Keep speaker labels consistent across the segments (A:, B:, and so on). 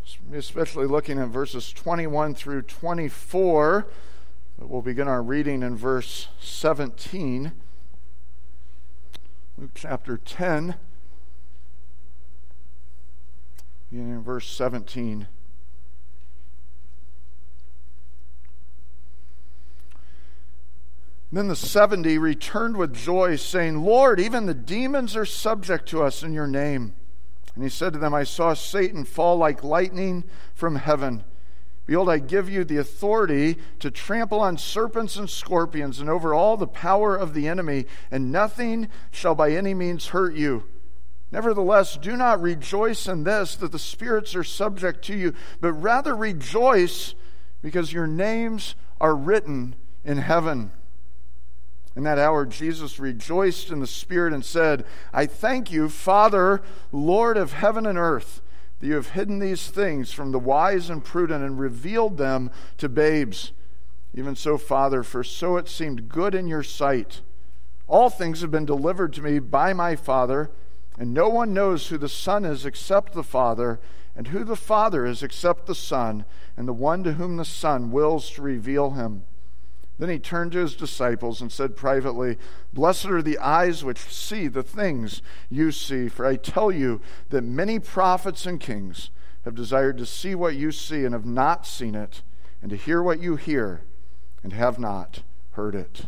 A: especially looking at verses 21 through 24. But we'll begin our reading in verse 17. Luke chapter 10, beginning in verse 17. Then the 70 returned with joy, saying, Lord, even the demons are subject to us in your name. And he said to them, I saw Satan fall like lightning from heaven. Behold, I give you the authority to trample on serpents and scorpions and over all the power of the enemy, and nothing shall by any means hurt you. Nevertheless, do not rejoice in this, that the spirits are subject to you, but rather rejoice because your names are written in heaven. In that hour, Jesus rejoiced in the Spirit and said, I thank you, Father, Lord of heaven and earth, that you have hidden these things from the wise and prudent and revealed them to babes. Even so, Father, for so it seemed good in your sight. All things have been delivered to me by my Father, and no one knows who the Son is except the Father, and who the Father is except the Son, and the one to whom the Son wills to reveal him. Then he turned to his disciples and said privately, Blessed are the eyes which see the things you see, for I tell you that many prophets and kings have desired to see what you see and have not seen it, and to hear what you hear and have not heard it.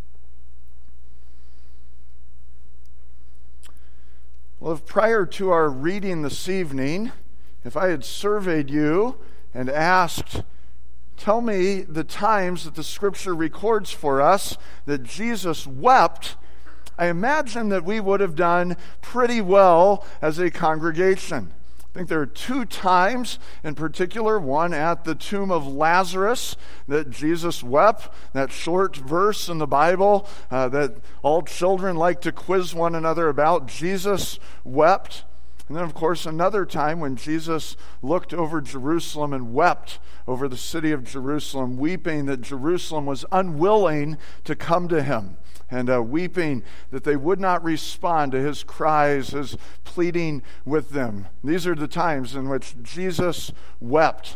A: Well, if prior to our reading this evening, if I had surveyed you and asked, tell me the times that the Scripture records for us that Jesus wept, I imagine that we would have done pretty well as a congregation. I think there are two times in particular, one at the tomb of Lazarus, that Jesus wept, that short verse in the Bible that all children like to quiz one another about. Jesus wept. And then, of course, another time when Jesus looked over Jerusalem and wept over the city of Jerusalem, weeping that Jerusalem was unwilling to come to him, and weeping that they would not respond to his cries, his pleading with them. These are the times in which Jesus wept.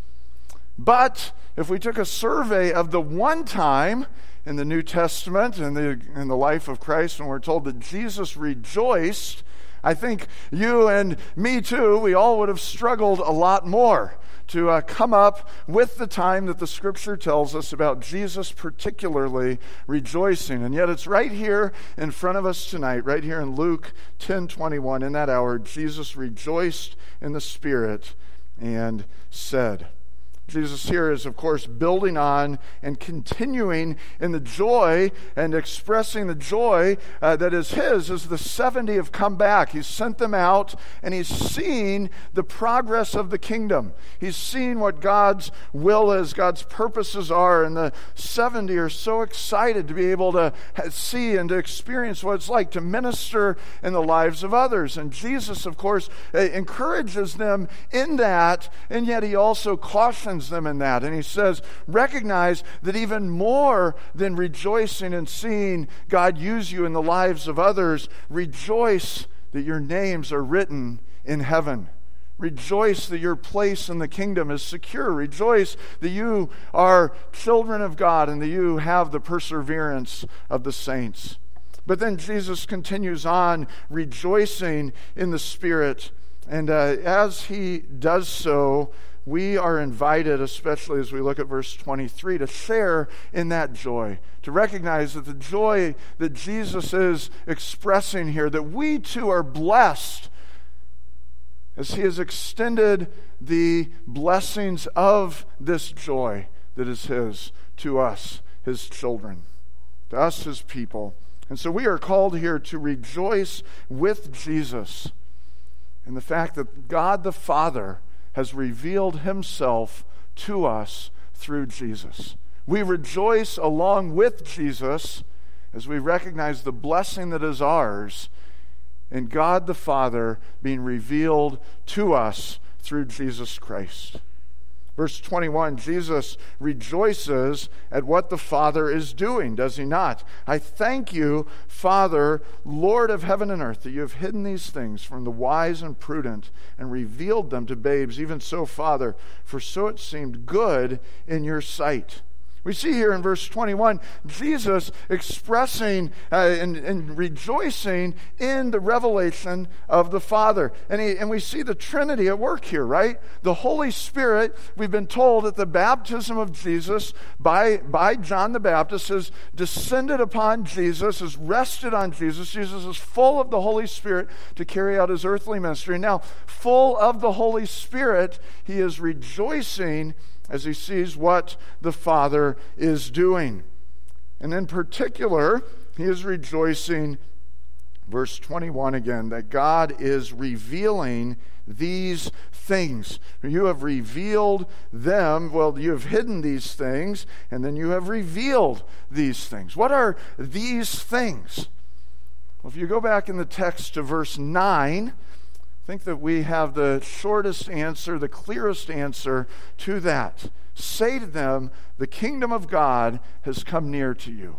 A: But if we took a survey of the one time in the New Testament, in the life of Christ, when we're told that Jesus rejoiced, I think you and me too, we all would have struggled a lot more to come up with the time that the Scripture tells us about Jesus particularly rejoicing. And yet it's right here in front of us tonight, right here in Luke 10:21. In that hour, Jesus rejoiced in the Spirit and said. Jesus here is, of course, building on and continuing in the joy and expressing the joy that is his as the 70 have come back. He's sent them out, and he's seen the progress of the kingdom. He's seen what God's will is, God's purposes are, and the 70 are so excited to be able to see and to experience what it's like to minister in the lives of others. And Jesus, of course, encourages them in that, and yet he also cautions them in that. And he says, recognize that even more than rejoicing and seeing God use you in the lives of others, rejoice that your names are written in heaven. Rejoice that your place in the kingdom is secure. Rejoice that you are children of God and that you have the perseverance of the saints. But then Jesus continues on rejoicing in the Spirit. And as he does so, we are invited, especially as we look at verse 23, to share in that joy, to recognize that the joy that Jesus is expressing here, that we too are blessed as he has extended the blessings of this joy that is his to us, his children, to us, his people. And so we are called here to rejoice with Jesus in the fact that God the Father has revealed himself to us through Jesus. We rejoice along with Jesus as we recognize the blessing that is ours in God the Father being revealed to us through Jesus Christ. Verse 21, Jesus rejoices at what the Father is doing, does he not? I thank you, Father, Lord of heaven and earth, that you have hidden these things from the wise and prudent and revealed them to babes. Even so, Father, for so it seemed good in your sight. We see here in verse 21, Jesus expressing and rejoicing in the revelation of the Father. And we see the Trinity at work here, right? The Holy Spirit, we've been told at the baptism of Jesus by John the Baptist, has descended upon Jesus, has rested on Jesus. Jesus is full of the Holy Spirit to carry out his earthly ministry. Now, full of the Holy Spirit, he is rejoicing as he sees what the Father is doing. And in particular, he is rejoicing, verse 21 again, that God is revealing these things. You have revealed them. Well, you have hidden these things, and then you have revealed these things. What are these things? Well, if you go back in the text to verse 9, I think that we have the shortest answer, the clearest answer to that. Say to them, the kingdom of God has come near to you.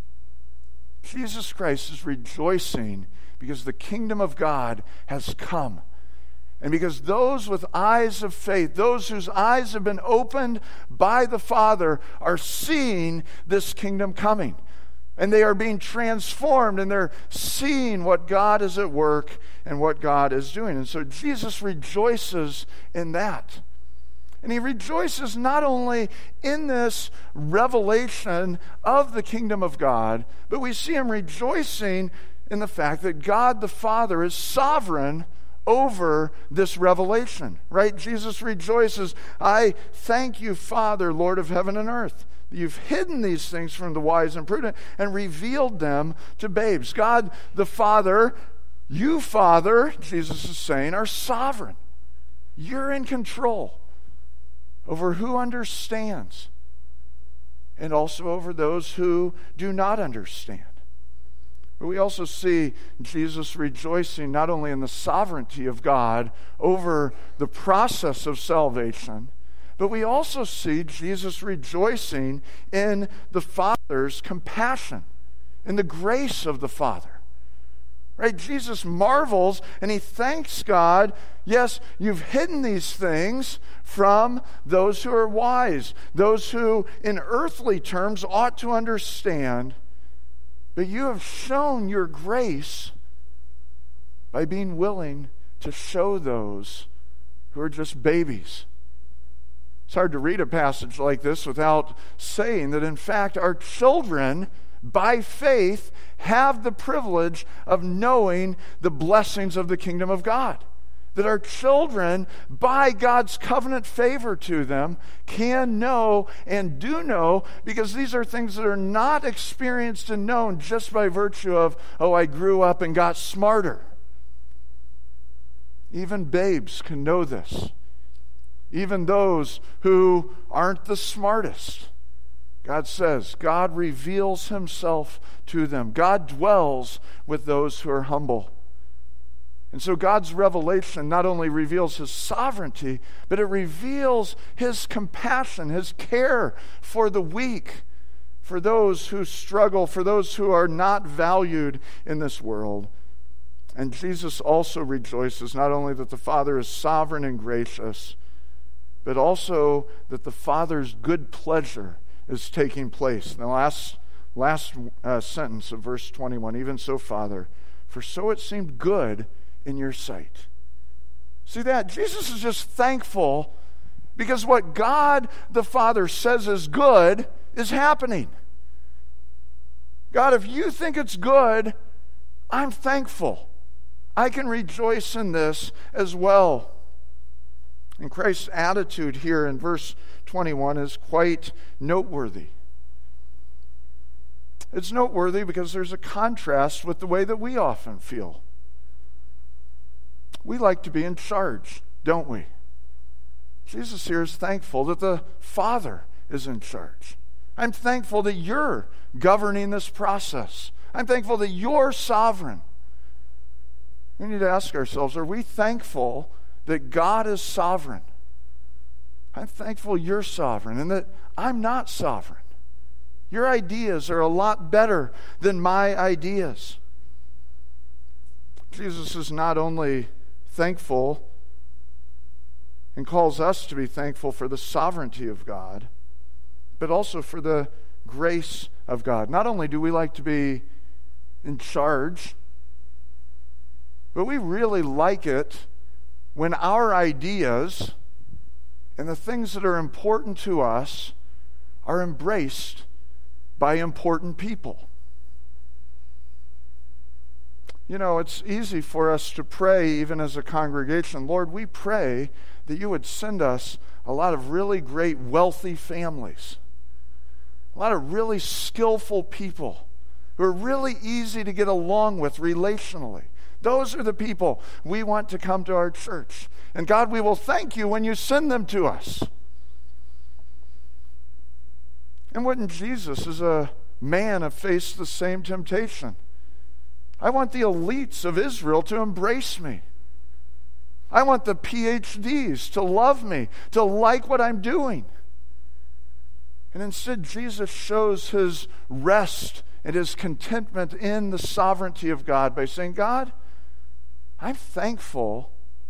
A: Jesus Christ is rejoicing because the kingdom of God has come. And because those with eyes of faith, those whose eyes have been opened by the Father, are seeing this kingdom coming. And they are being transformed, and they're seeing what God is at work and what God is doing. And so Jesus rejoices in that. And he rejoices not only in this revelation of the kingdom of God, but we see him rejoicing in the fact that God the Father is sovereign over this revelation, right? Jesus rejoices, I thank you, Father, Lord of heaven and earth. You've hidden these things from the wise and prudent and revealed them to babes. God the Father, you, Father, Jesus is saying, are sovereign. You're in control over who understands and also over those who do not understand. But we also see Jesus rejoicing not only in the sovereignty of God over the process of salvation, but we also see Jesus rejoicing in the Father's compassion, in the grace of the Father. Right? Jesus marvels and he thanks God. Yes, you've hidden these things from those who are wise, those who in earthly terms ought to understand, but you have shown your grace by being willing to show those who are just babies. It's hard to read a passage like this without saying that, in fact, our children, by faith, have the privilege of knowing the blessings of the kingdom of God. That our children, by God's covenant favor to them, can know and do know, because these are things that are not experienced and known just by virtue of, oh, I grew up and got smarter. Even babes can know this. Even those who aren't the smartest. God says, God reveals himself to them. God dwells with those who are humble. And so God's revelation not only reveals his sovereignty, but it reveals his compassion, his care for the weak, for those who struggle, for those who are not valued in this world. And Jesus also rejoices not only that the Father is sovereign and gracious, but also that the Father's good pleasure is taking place. In the last sentence of verse 21, even so, Father, for so it seemed good in your sight. See that? Jesus is just thankful because what God the Father says is good is happening. God, if you think it's good, I'm thankful. I can rejoice in this as well. And Christ's attitude here in verse 21 is quite noteworthy. It's noteworthy because there's a contrast with the way that we often feel. We like to be in charge, don't we? Jesus here is thankful that the Father is in charge. I'm thankful that you're governing this process. I'm thankful that you're sovereign. We need to ask ourselves, are we thankful that God is sovereign? I'm thankful you're sovereign and that I'm not sovereign. Your ideas are a lot better than my ideas. Jesus is not only thankful and calls us to be thankful for the sovereignty of God, but also for the grace of God. Not only do we like to be in charge, but we really like it when our ideas and the things that are important to us are embraced by important people. You know, it's easy for us to pray, even as a congregation, Lord, we pray that you would send us a lot of really great, wealthy families, a lot of really skillful people who are really easy to get along with relationally. Those are the people we want to come to our church. And God, we will thank you when you send them to us. And wouldn't Jesus, as a man, have faced the same temptation? I want the elites of Israel to embrace me. I want the PhDs to love me, to like what I'm doing. And instead, Jesus shows his rest and his contentment in the sovereignty of God by saying, God, I'm thankful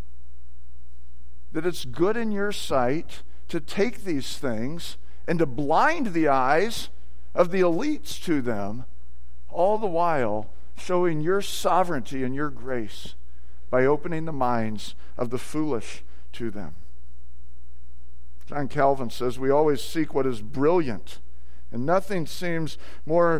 A: that it's good in your sight to take these things and to blind the eyes of the elites to them, all the while showing your sovereignty and your grace by opening the minds of the foolish to them. John Calvin says, we always seek what is brilliant, and nothing seems more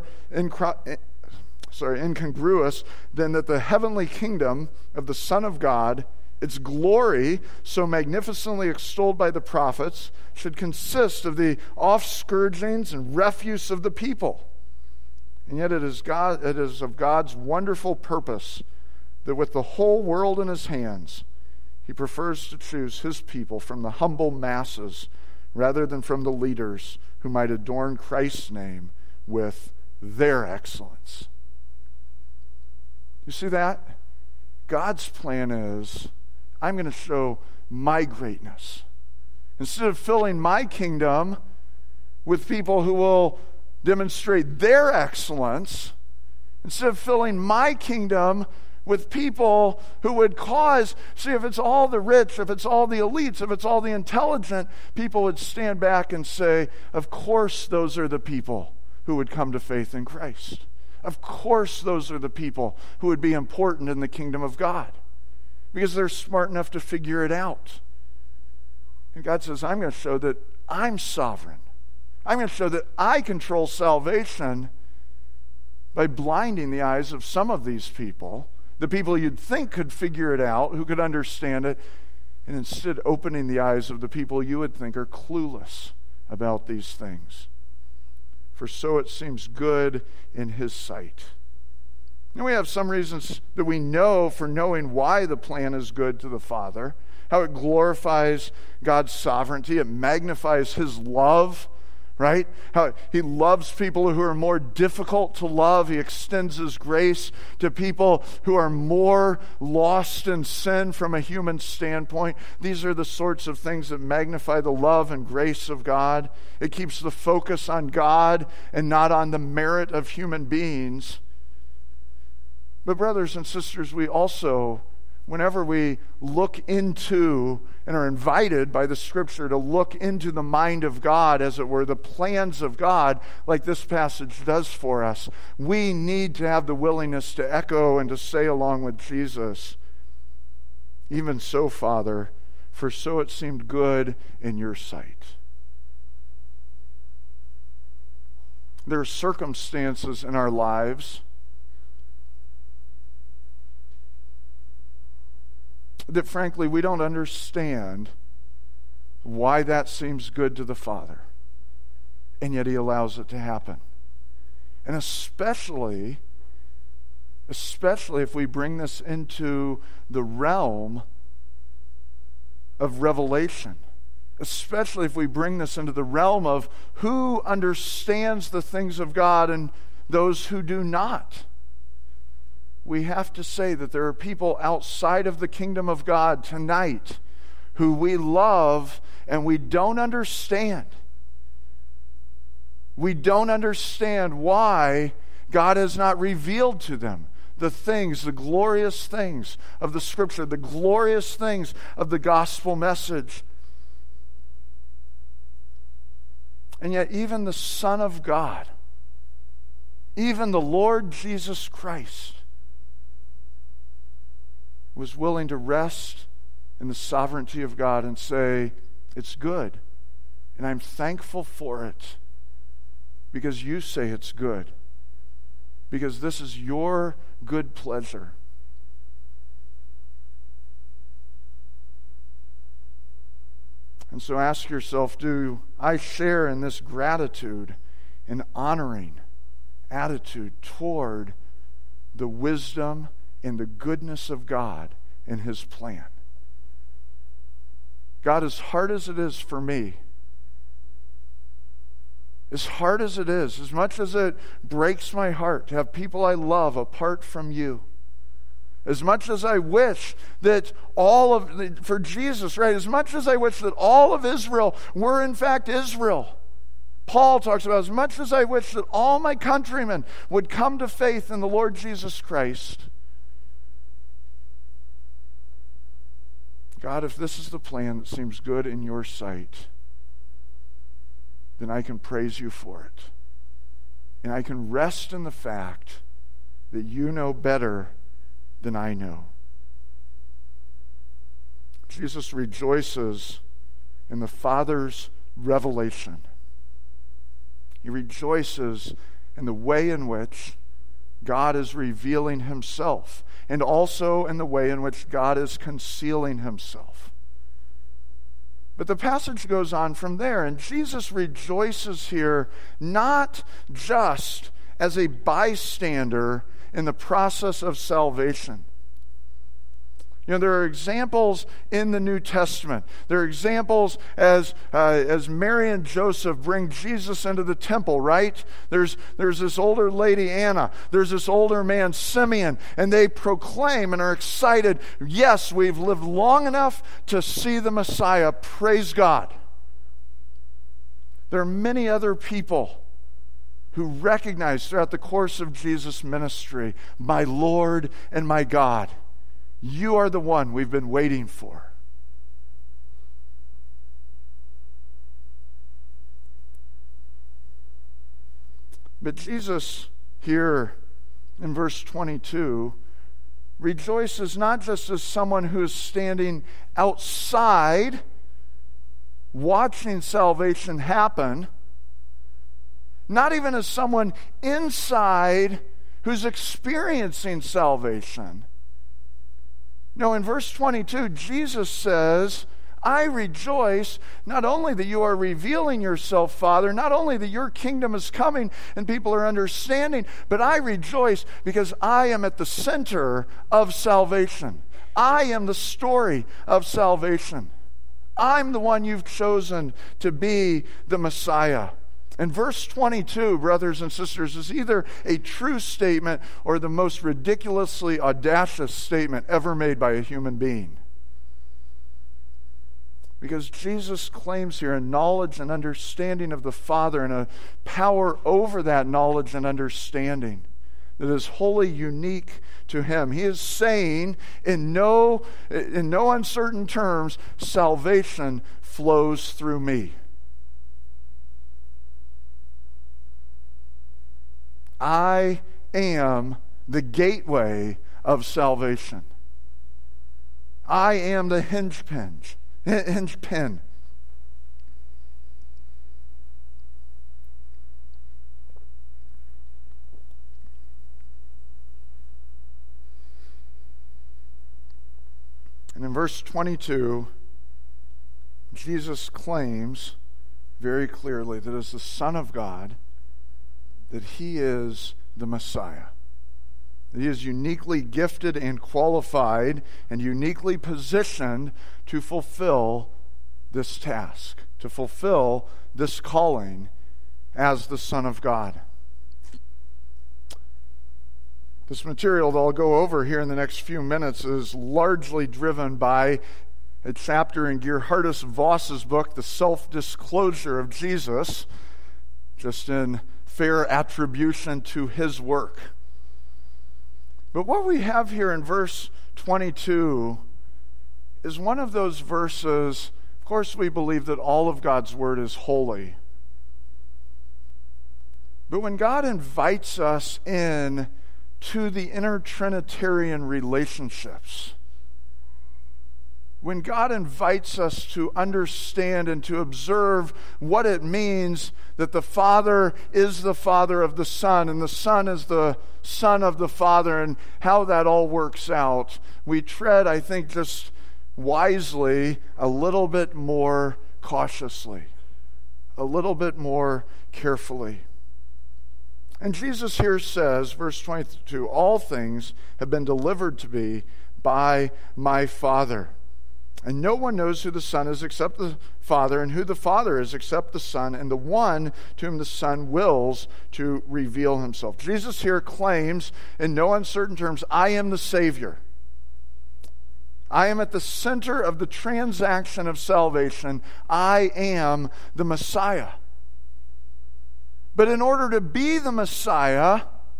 A: incongruous than that the heavenly kingdom of the Son of God, its glory, so magnificently extolled by the prophets, should consist of the off-scourgings and refuse of the people. And yet it is of God's wonderful purpose that with the whole world in his hands, he prefers to choose his people from the humble masses rather than from the leaders who might adorn Christ's name with their excellence. You see that? God's plan is, I'm going to show my greatness. Instead of filling my kingdom with people who will demonstrate their excellence, instead of filling my kingdom with people who would cause, see, if it's all the rich, if it's all the elites, if it's all the intelligent, people would stand back and say, of course those are the people who would come to faith in Christ. Of course those are the people who would be important in the kingdom of God, because they're smart enough to figure it out. And God says, I'm going to show that I'm sovereign. I'm going to show that I control salvation by blinding the eyes of some of these people, the people you'd think could figure it out, who could understand it, and instead opening the eyes of the people you would think are clueless about these things. For so it seems good in his sight. And we have some reasons that we know for knowing why the plan is good to the Father, how it glorifies God's sovereignty, it magnifies his love, right? How he loves people who are more difficult to love. He extends his grace to people who are more lost in sin from a human standpoint. These are the sorts of things that magnify the love and grace of God. It keeps the focus on God and not on the merit of human beings. But brothers and sisters, we also, whenever we look into and are invited by the Scripture to look into the mind of God, as it were, the plans of God, like this passage does for us, we need to have the willingness to echo and to say along with Jesus, even so, Father, for so it seemed good in your sight. There are circumstances in our lives that frankly we don't understand why that seems good to the Father, and yet he allows it to happen. And especially if we bring this into the realm of revelation, especially if we bring this into the realm of who understands the things of God and those who do not. We have to say that there are people outside of the kingdom of God tonight who we love and we don't understand. We don't understand why God has not revealed to them the things, the glorious things of the Scripture, the glorious things of the gospel message. And yet even the Son of God, even the Lord Jesus Christ, was willing to rest in the sovereignty of God and say, it's good, and I'm thankful for it, because you say it's good, because this is your good pleasure. And so ask yourself, do I share in this gratitude and honoring attitude toward the wisdom and the goodness of God and His plan? God, as hard as it is for me, as hard as it is, as much as it breaks my heart to have people I love apart from you, as much as I wish that for Jesus, right, as much as I wish that all of Israel were in fact Israel, Paul talks about, as much as I wish that all my countrymen would come to faith in the Lord Jesus Christ, God, if this is the plan that seems good in your sight, then I can praise you for it. And I can rest in the fact that you know better than I know. Jesus rejoices in the Father's revelation. He rejoices in the way in which God is revealing Himself, and also in the way in which God is concealing Himself. But the passage goes on from there, and Jesus rejoices here not just as a bystander in the process of salvation. You know, there are examples in the New Testament. There are examples as Mary and Joseph bring Jesus into the temple, right? There's this older lady, Anna. There's this older man, Simeon. And they proclaim and are excited, yes, we've lived long enough to see the Messiah. Praise God. There are many other people who recognize throughout the course of Jesus' ministry, my Lord and my God. You are the one we've been waiting for. But Jesus here in verse 22 rejoices not just as someone who is standing outside watching salvation happen, not even as someone inside who's experiencing salvation. No, in verse 22, Jesus says, I rejoice not only that you are revealing yourself, Father, not only that your kingdom is coming and people are understanding, but I rejoice because I am at the center of salvation. I am the story of salvation. I'm the one you've chosen to be the Messiah. And verse 22, brothers and sisters, is either a true statement or the most ridiculously audacious statement ever made by a human being. Because Jesus claims here a knowledge and understanding of the Father and a power over that knowledge and understanding that is wholly unique to Him. He is saying in no uncertain terms, salvation flows through me. I am the gateway of salvation. I am the hinge pin. And in verse 22, Jesus claims very clearly that as the Son of God, that He is the Messiah. That He is uniquely gifted and qualified and uniquely positioned to fulfill this task, to fulfill this calling as the Son of God. This material that I'll go over here in the next few minutes is largely driven by a chapter in Geerhardus Voss's book, The Self-Disclosure of Jesus, just in fair attribution to his work. But what we have here in verse 22 is one of those verses. Of course, we believe that all of God's word is holy. But when God invites us in to the inner Trinitarian relationships, when God invites us to understand and to observe what it means that the Father is the Father of the Son, and the Son is the Son of the Father, and how that all works out, we tread, I think, just wisely a little bit more cautiously, a little bit more carefully. And Jesus here says, verse 22, all things have been delivered to me by my Father. And no one knows who the Son is except the Father, and who the Father is except the Son, and the one to whom the Son wills to reveal himself. Jesus here claims in no uncertain terms, I am the Savior. I am at the center of the transaction of salvation. I am the Messiah. But in order to be the Messiah,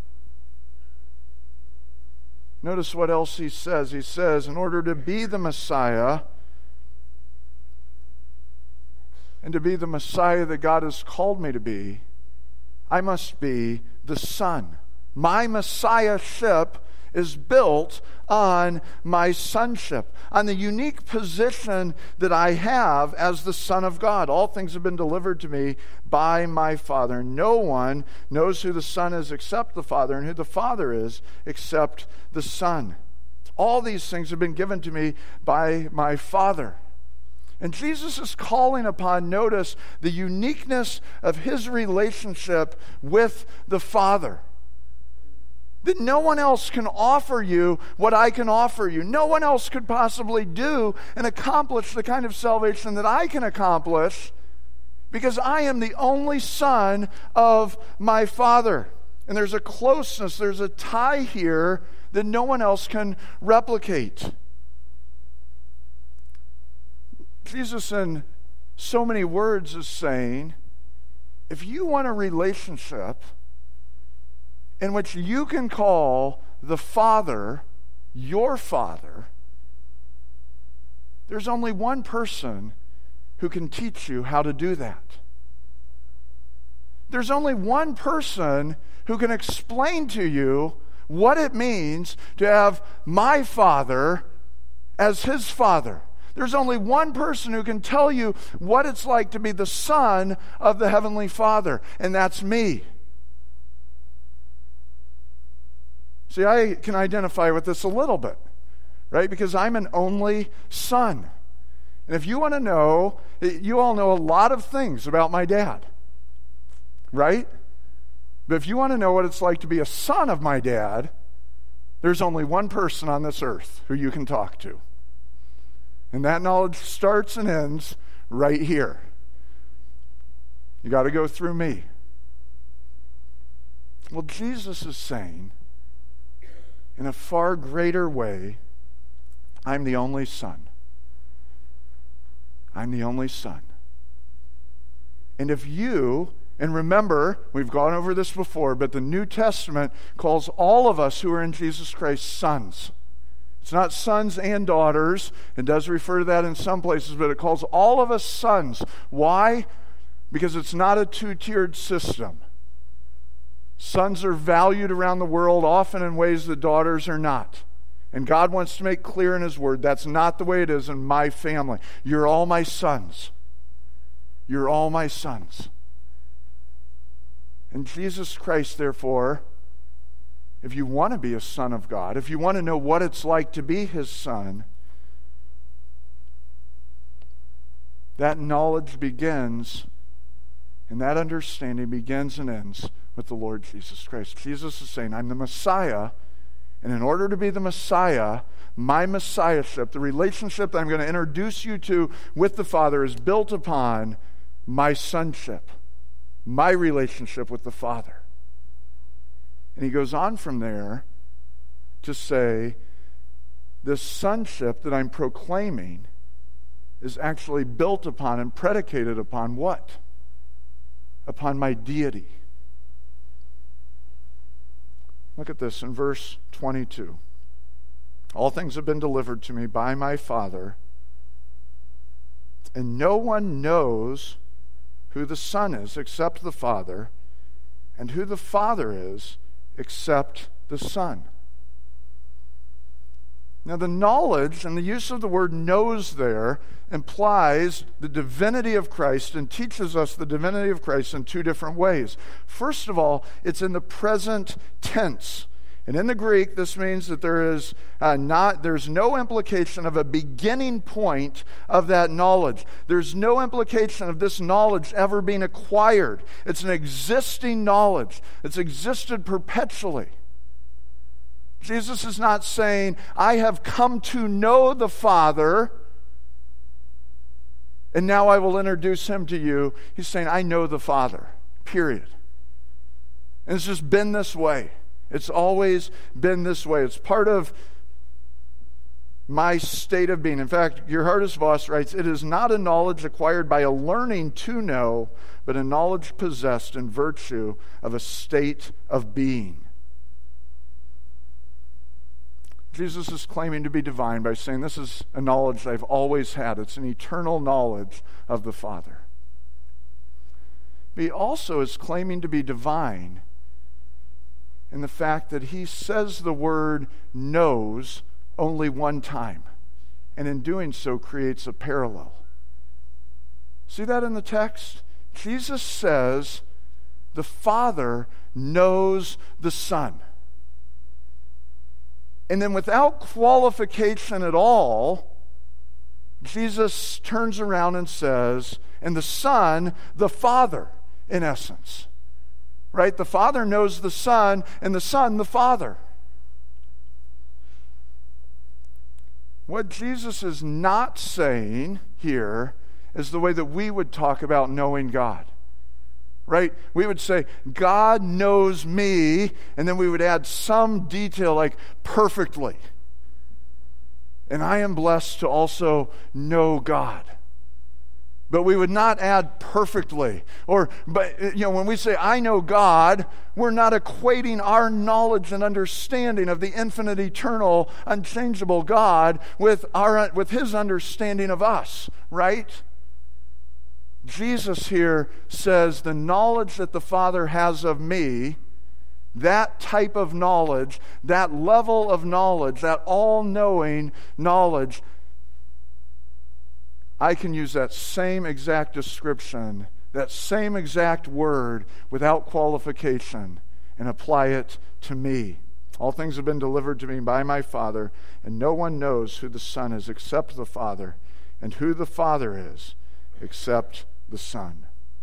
A: notice what else he says. He says, in order to be the Messiah, and to be the Messiah that God has called me to be, I must be the Son. My Messiahship is built on my sonship, on the unique position that I have as the Son of God. All things have been delivered to me by my Father. No one knows who the Son is except the Father, and who the Father is except the Son. All these things have been given to me by my Father. And Jesus is calling upon, notice, the uniqueness of his relationship with the Father. That no one else can offer you what I can offer you. No one else could possibly do and accomplish the kind of salvation that I can accomplish, because I am the only Son of my Father. And there's a closeness, there's a tie here that no one else can replicate. Jesus, in so many words, is saying, if you want a relationship in which you can call the Father your Father, there's only one person who can teach you how to do that. There's only one person who can explain to you what it means to have my Father as his Father. There's only one person who can tell you what it's like to be the Son of the Heavenly Father, and that's me. See, I can identify with this a little bit, right? Because I'm an only son. And if you want to know, you all know a lot of things about my dad, right? But if you want to know what it's like to be a son of my dad, there's only one person on this earth who you can talk to. And that knowledge starts and ends right here. You got to go through me. Well, Jesus is saying, in a far greater way, I'm the only Son. I'm the only Son. And if you, and remember, we've gone over this before, but the New Testament calls all of us who are in Jesus Christ sons. It's not sons and daughters. It does refer to that in some places, but it calls all of us sons. Why? Because it's not a two-tiered system. Sons are valued around the world, often in ways that daughters are not. And God wants to make clear in his word, that's not the way it is in my family. You're all my sons. You're all my sons. And Jesus Christ, therefore, if you want to be a son of God, if you want to know what it's like to be his son, that knowledge begins, and that understanding begins and ends with the Lord Jesus Christ. Jesus is saying, I'm the Messiah, and in order to be the Messiah, my Messiahship, the relationship that I'm going to introduce you to with the Father, is built upon my sonship, my relationship with the Father. And he goes on from there to say, this sonship that I'm proclaiming is actually built upon and predicated upon what? Upon my deity. Look at this in verse 22. All things have been delivered to me by my Father, and no one knows who the Son is except the Father, and who the Father is except the Son. Now, the knowledge and the use of the word knows there implies the divinity of Christ and teaches us the divinity of Christ in two different ways. First of all, it's in the present tense. And in the Greek, this means that there's no implication of a beginning point of that knowledge. There's no implication of this knowledge ever being acquired. It's an existing knowledge. It's existed perpetually. Jesus is not saying, I have come to know the Father, and now I will introduce him to you. He's saying, I know the Father, period. And it's just been this way. It's always been this way. It's part of my state of being. In fact, Geerhardus Vos writes, it is not a knowledge acquired by a learning to know, but a knowledge possessed in virtue of a state of being. Jesus is claiming to be divine by saying this is a knowledge I've always had. It's an eternal knowledge of the Father. But he also is claiming to be divine in the fact that he says the word knows only one time, and in doing so creates a parallel. See that in the text? Jesus says the Father knows the Son. And then without qualification at all, Jesus turns around and says, and the Son, the Father, in essence. Right? The Father knows the Son, and the Son, the Father. What Jesus is not saying here is the way that we would talk about knowing God. Right? We would say, God knows me, and then we would add some detail like perfectly. And I am blessed to also know God. But we would not add perfectly. When we say, I know God, we're not equating our knowledge and understanding of the infinite, eternal, unchangeable God with his understanding of us, right? Jesus here says the knowledge that the Father has of me, that type of knowledge, that level of knowledge, that all-knowing knowledge, I can use that same exact description, that same exact word without qualification and apply it to me. All things have been delivered to me by my Father, and no one knows who the Son is except the Father, and who the Father is except the Son.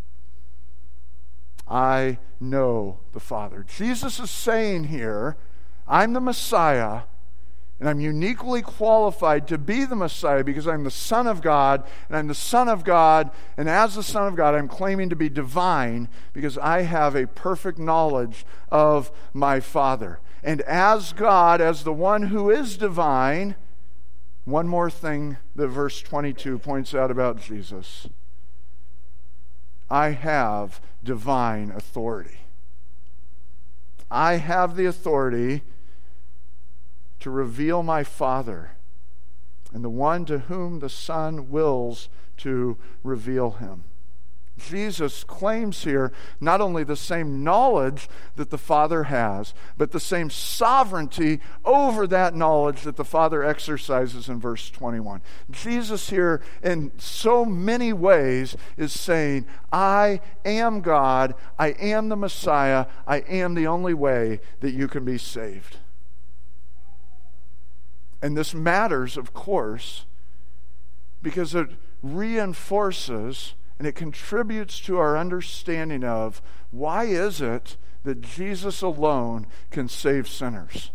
A: I know the Father. Jesus is saying here, I'm the Messiah, and I'm uniquely qualified to be the Messiah because I'm the Son of God, and I'm the Son of God, and as the Son of God, I'm claiming to be divine because I have a perfect knowledge of my Father. And as God, as the one who is divine, one more thing that verse 22 points out about Jesus. I have divine authority. I have the authority to reveal my Father and the one to whom the Son wills to reveal him. Jesus claims here not only the same knowledge that the Father has, but the same sovereignty over that knowledge that the Father exercises in verse 21. Jesus here in so many ways is saying, I am God, I am the Messiah, I am the only way that you can be saved. And this matters, of course, because it reinforces and it contributes to our understanding of why is it that Jesus alone can save sinners.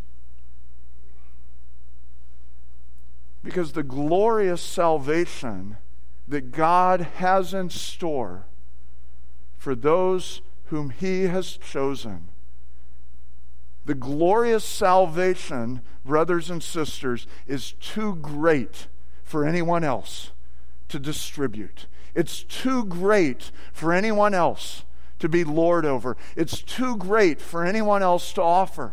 A: Because the glorious salvation that God has in store for those whom He has chosen, the glorious salvation, brothers and sisters, is too great for anyone else to distribute. It's too great for anyone else to be lord over. It's too great for anyone else to offer.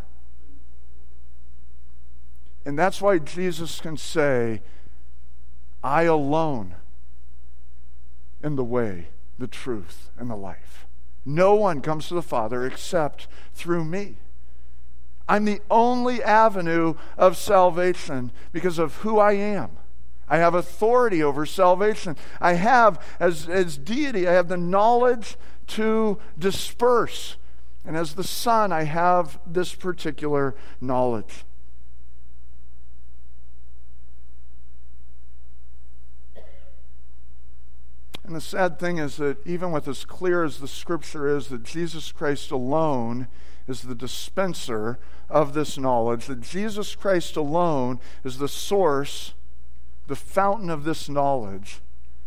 A: And that's why Jesus can say, I alone am the way, the truth, and the life. No one comes to the Father except through me. I'm the only avenue of salvation because of who I am. I have authority over salvation. I have, as deity, I have the knowledge to disperse. And as the Son, I have this particular knowledge. And the sad thing is that even with as clear as the Scripture is that Jesus Christ alone is the dispenser of this knowledge, that Jesus Christ alone is the source, the fountain of this knowledge,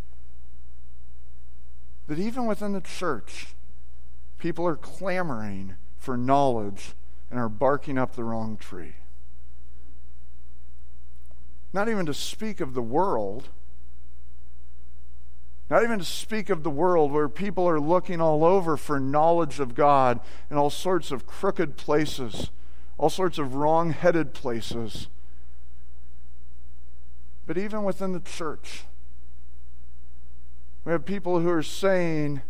A: that even within the church, people are clamoring for knowledge and are barking up the wrong tree. Not even to speak of the world. Not even to speak of the world where people are looking all over for knowledge of God in all sorts of crooked places, all sorts of wrong-headed places. But even within the church, we have people who are saying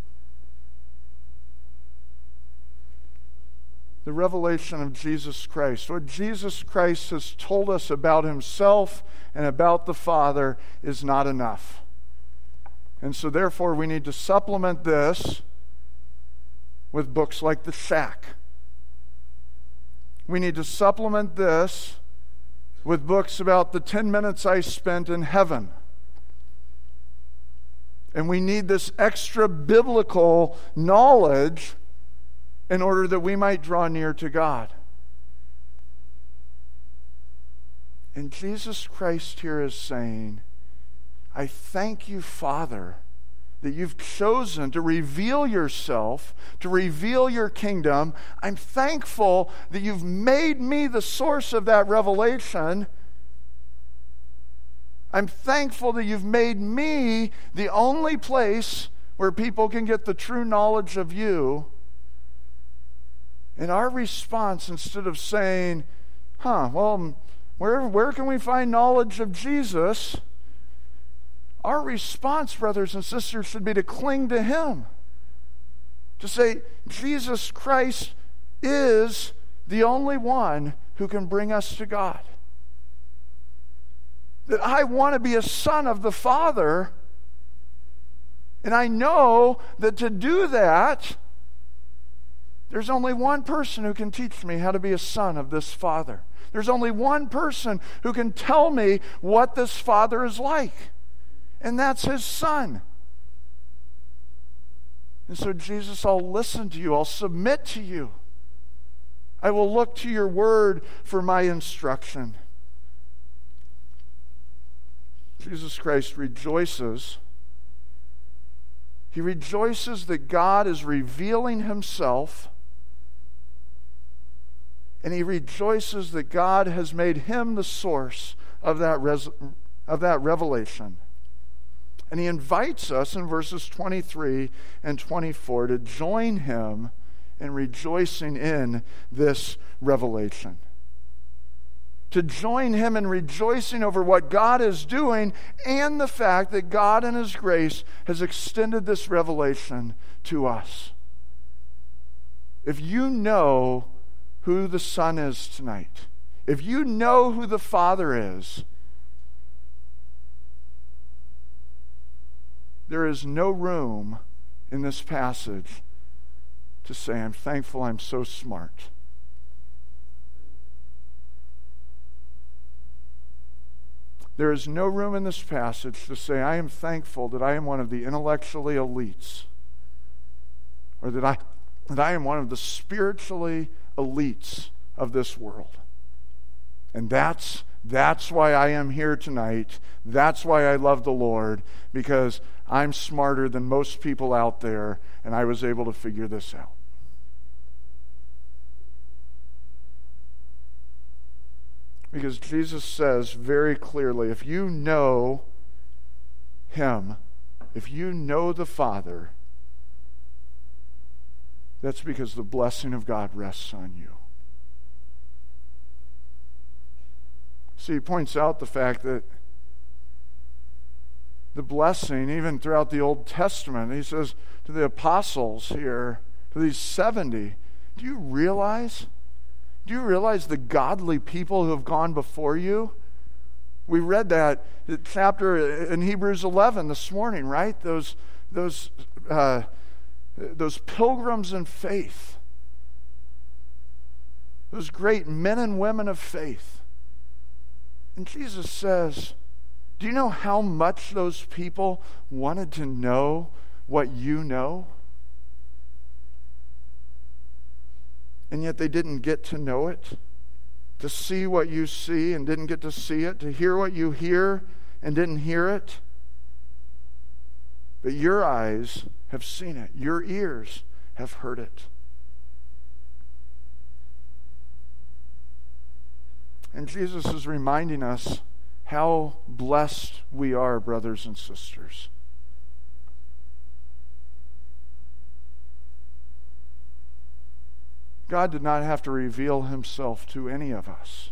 A: the revelation of Jesus Christ, what Jesus Christ has told us about himself and about the Father, is not enough. And so therefore we need to supplement this with books like The Shack. We need to supplement this with books about the 10 minutes I spent in heaven. And we need this extra biblical knowledge in order that we might draw near to God. And Jesus Christ here is saying, I thank you, Father, that you've chosen to reveal yourself, to reveal your kingdom. I'm thankful that you've made me the source of that revelation. I'm thankful that you've made me the only place where people can get the true knowledge of you. And our response, instead of saying, where can we find knowledge of Jesus? Our response, brothers and sisters, should be to cling to him. To say, Jesus Christ is the only one who can bring us to God. That I want to be a son of the Father, and I know that to do that, there's only one person who can teach me how to be a son of this Father. There's only one person who can tell me what this Father is like. And that's his Son. And so, Jesus, I'll listen to you. I'll submit to you. I will look to your word for my instruction. Jesus Christ rejoices. He rejoices that God is revealing himself. And he rejoices that God has made him the source of that revelation. And he invites us in verses 23 and 24 to join him in rejoicing in this revelation. To join him in rejoicing over what God is doing and the fact that God in his grace has extended this revelation to us. If you know who the Son is tonight, if you know who the Father is, there is no room in this passage to say, I'm thankful I'm so smart. There is no room in this passage to say, I am thankful that I am one of the intellectually elites, or that I am one of the spiritually elites of this world. And that's why I am here tonight. That's why I love the Lord, because I'm smarter than most people out there, and I was able to figure this out. Because Jesus says very clearly, if you know him, if you know the Father, that's because the blessing of God rests on you. See, he points out the fact that the blessing, even throughout the Old Testament, he says to the apostles here, to these 70, do you realize the godly people who have gone before you? We read that chapter in Hebrews 11 this morning, right? Those pilgrims in faith, those great men and women of faith. And Jesus says, do you know how much those people wanted to know what you know? And yet they didn't get to know it, to see what you see and didn't get to see it, to hear what you hear and didn't hear it. But your eyes have seen it. Your ears have heard it. And Jesus is reminding us how blessed we are, brothers and sisters. God did not have to reveal himself to any of us.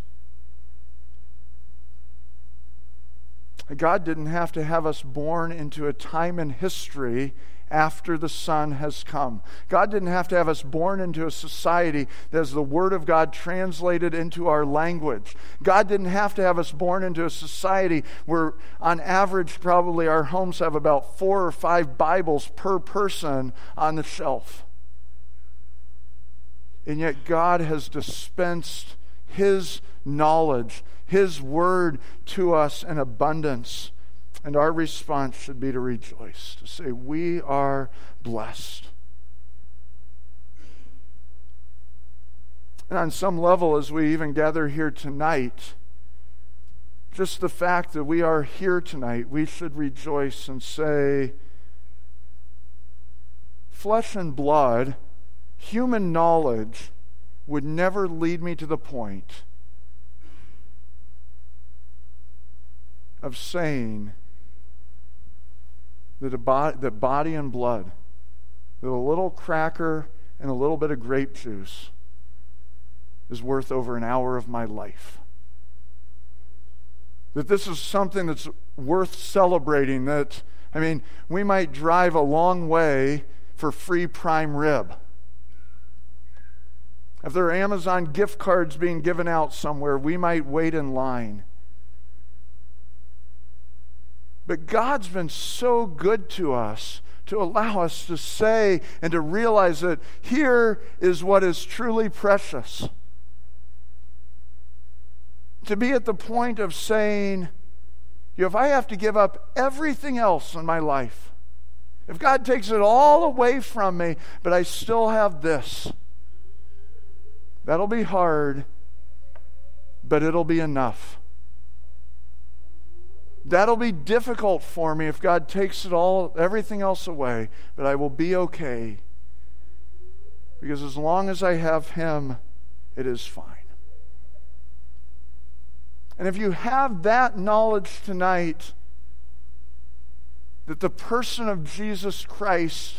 A: God didn't have to have us born into a time in history after the Son has come. God didn't have to have us born into a society that has the Word of God translated into our language. God didn't have to have us born into a society where, on average, probably our homes have about 4 or 5 Bibles per person on the shelf. And yet God has dispensed his knowledge, his word to us in abundance. And our response should be to rejoice, to say, we are blessed. And on some level, as we even gather here tonight, just the fact that we are here tonight, we should rejoice and say, flesh and blood, human knowledge would never lead me to the point of saying that body and blood, that a little cracker and a little bit of grape juice is worth over an hour of my life. That this is something that's worth celebrating. We might drive a long way for free prime rib. If there are Amazon gift cards being given out somewhere, we might wait in line. But God's been so good to us to allow us to say and to realize that here is what is truly precious. To be at the point of saying, if I have to give up everything else in my life, if God takes it all away from me, but I still have this, that'll be hard, but it'll be enough. That'll be difficult for me if God takes everything else away, but I will be okay. Because as long as I have him, it is fine. And if you have that knowledge tonight, that the person of Jesus Christ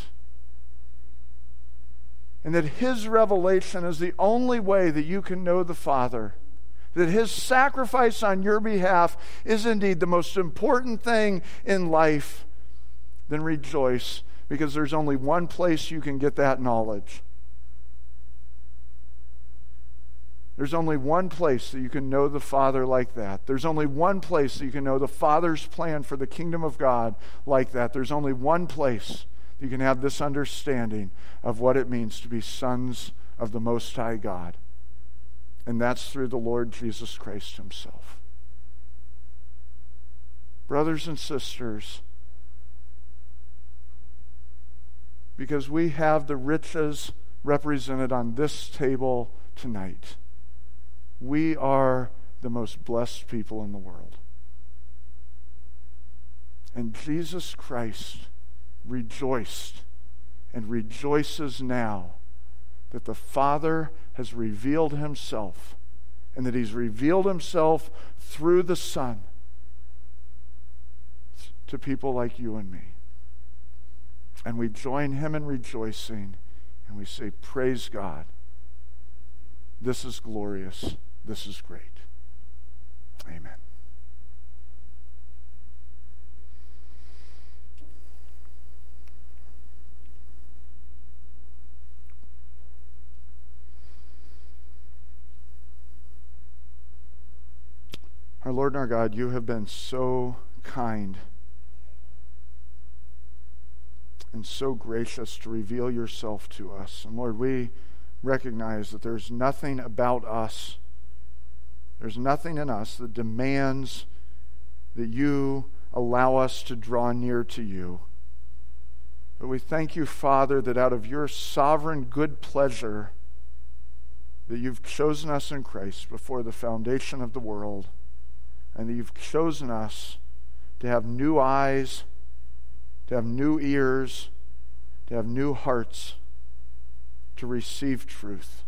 A: and that his revelation is the only way that you can know the Father, that his sacrifice on your behalf is indeed the most important thing in life, then rejoice, because there's only one place you can get that knowledge. There's only one place that you can know the Father like that. There's only one place that you can know the Father's plan for the kingdom of God like that. There's only one place that you can have this understanding of what it means to be sons of the Most High God. And that's through the Lord Jesus Christ himself. Brothers and sisters, because we have the riches represented on this table tonight, we are the most blessed people in the world. And Jesus Christ rejoiced and rejoices now that the Father has revealed himself, and that he's revealed himself through the Son, to people like you and me. And we join him in rejoicing, and we say, praise God. This is glorious. This is great. Amen. Our Lord and our God, you have been so kind and so gracious to reveal yourself to us. And Lord, we recognize that there's nothing about us, there's nothing in us that demands that you allow us to draw near to you. But we thank you, Father, that out of your sovereign good pleasure, that you've chosen us in Christ before the foundation of the world, and that you've chosen us to have new eyes, to have new ears, to have new hearts, to receive truth.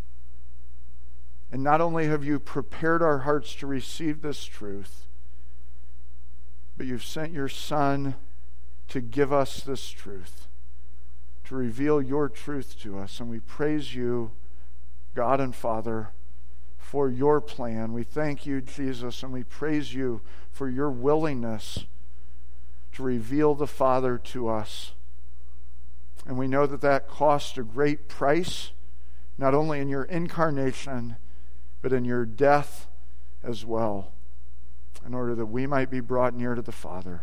A: And not only have you prepared our hearts to receive this truth, but you've sent your Son to give us this truth, to reveal your truth to us. And we praise you, God and Father, for your plan. We thank you, Jesus, and we praise you for your willingness to reveal the Father to us. And we know that that cost a great price, not only in your incarnation, but in your death as well, in order that we might be brought near to the Father.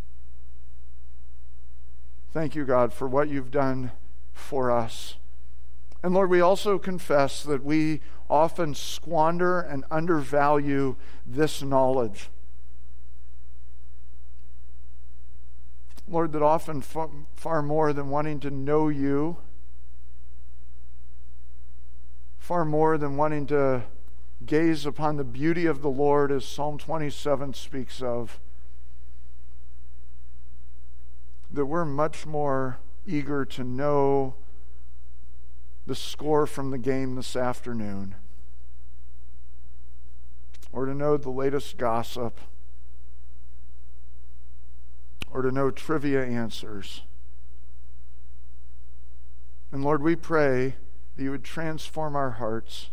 A: Thank you, God, for what you've done for us. And Lord, we also confess that we often squander and undervalue this knowledge. Lord, that often far more than wanting to know you, far more than wanting to gaze upon the beauty of the Lord, as Psalm 27 speaks of, that we're much more eager to know the score from the game this afternoon, or to know the latest gossip, or to know trivia answers. And Lord, we pray that you would transform our hearts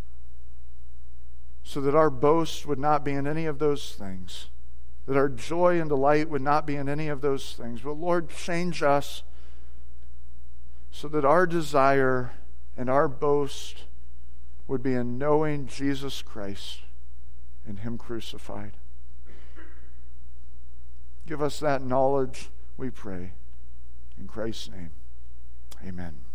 A: so that our boast would not be in any of those things, that our joy and delight would not be in any of those things. But Lord, change us so that our desire and our boast would be in knowing Jesus Christ and him crucified. Give us that knowledge, we pray. In Christ's name, amen.